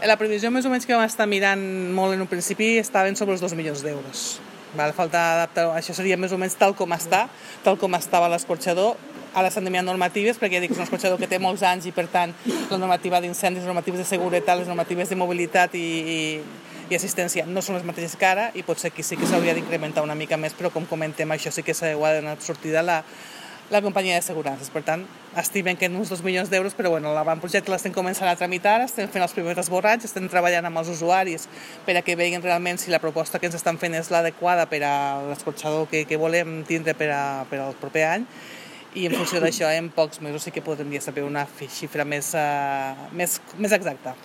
La previsió més o menys que vam estar mirant molt en un principi estaven sobre els 2 milions d'euros. Falta adaptar, això seria més o menys tal com estava l'escorxador. Ara s'han d'enviar normatives, perquè ja dic que és un escorxador que té molts anys i, per tant, la normativa d'incendis, les normatives de seguretat, les normatives de mobilitat i assistència no són les mateixes que ara, i potser aquí sí que s'hauria d'incrementar una mica més, però com comentem, això sí que s'ha de donar sortida la companyia d'assegurances. Per tant, estimen que en uns 2 milions d'euros, però bueno, l'avantprojecte l'estem començant a tramitar, estem fent els primers esborrats, estem treballant amb els usuaris per a que veguin realment si la proposta que ens estan fent és l'adequada per a l'escorxador que volem tindre per al proper any, i en funció d'això en pocs mesos sí que podrem ja saber una xifra més exacta.